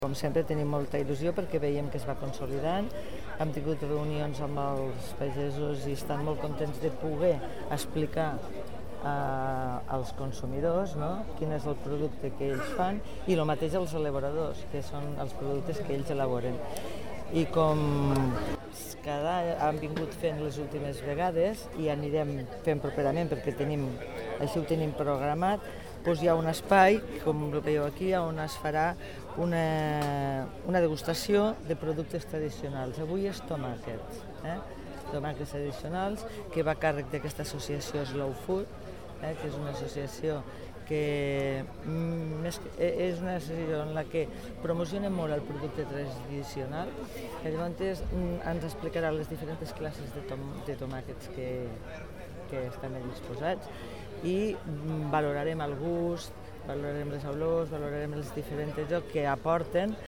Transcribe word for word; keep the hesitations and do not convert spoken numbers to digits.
Com sempre tenim molta il·lusió perquè veiem que es va consolidant, hem tingut reunions amb els pagesos i estan molt contents de poder explicar eh, als consumidors, no?, quin és el producte que ells fan, i el mateix als elaboradors, que són els productes que ells elaboren. I com cada any han vingut fent les últimes vegades i anirem fent properament perquè tenim, així ho tenim programat, doncs hi ha un espai, com el veieu aquí, on es farà una, una degustació de productes tradicionals. Avui és tomàquets, eh? tomàquets tradicionals, que va a càrrec d'aquesta associació Slow Food, eh? que és una associació que més, és una associació en la que promociona molt el producte tradicional, que llavors ens explicarà les diferents classes de, tom, de tomàquets que, que estan disposats, i valorarem el gust, valorarem les olors, valorarem les diferents jocs que aporten